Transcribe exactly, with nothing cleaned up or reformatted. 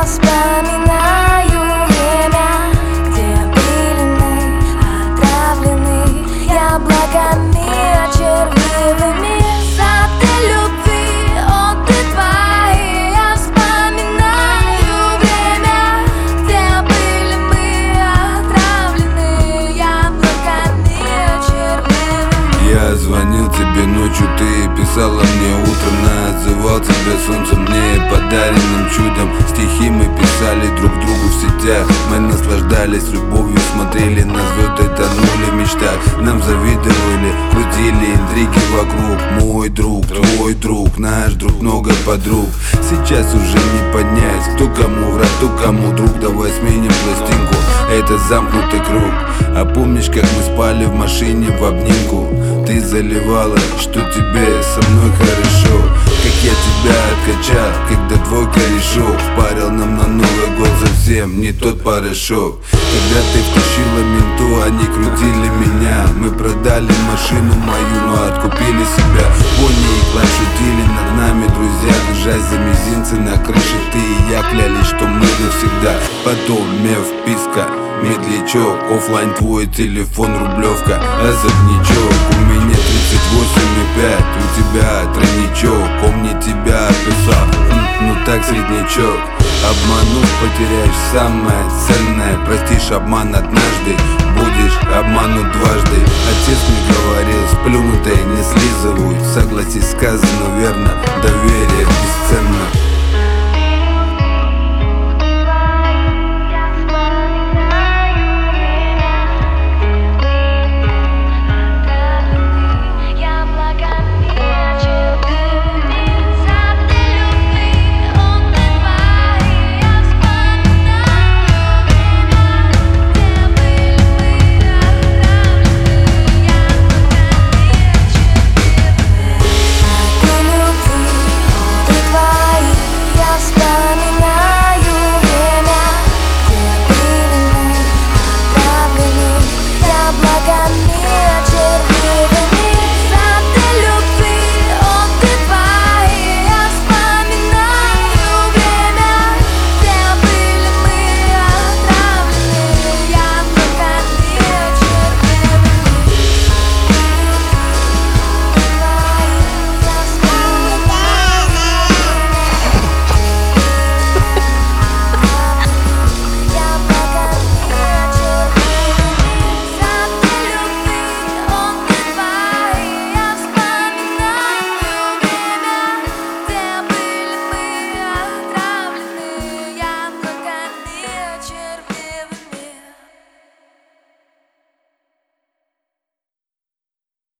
Я вспоминаю время, где были мы отравлены яблоками червивыми. Сады любви, отдых твои. Я вспоминаю время, где были мы отравлены яблоками червивыми. Я звонил тебе ночью, ты писала мне утром. Называл тебя солнцем, мне подаренным чудом. Стихи мы писали друг другу в сетях. Мы наслаждались любовью, смотрели на звезды, тонули в мечтах. Нам завидовали, крутили интриги вокруг. Мой друг, твой друг, наш друг, много подруг. Сейчас уже не поднять, кто кому враг, кто кому друг. Давай сменим пластинку, это замкнутый круг. А помнишь, как мы спали в машине в обнимку? Ты заливала, что тебе со мной хорошо. Как я тебя откачал, когда твой корешок впарил нам на Новый год совсем не тот порошок. Когда ты втащила менту, они крутили меня. Мы продали машину мою, но откупили себя. Пони и Клайд шутили над нами, друзья, держась за мизинцы на крыше. Ты и я клялись, что мы навсегда. Потом мев, писка, медлячок, оффлайн твой телефон, рублевка, особнячок. У меня тридцать восемь и пять, у тебя тройничок. Помни, тебя писал, ну так среднячок. Обманув, потеряешь самое ценное. Простишь обман однажды, будешь обманут дважды. Отец мне говорил, сплюнутые не слизывают. Согласись, сказано верно, доверие бесценно.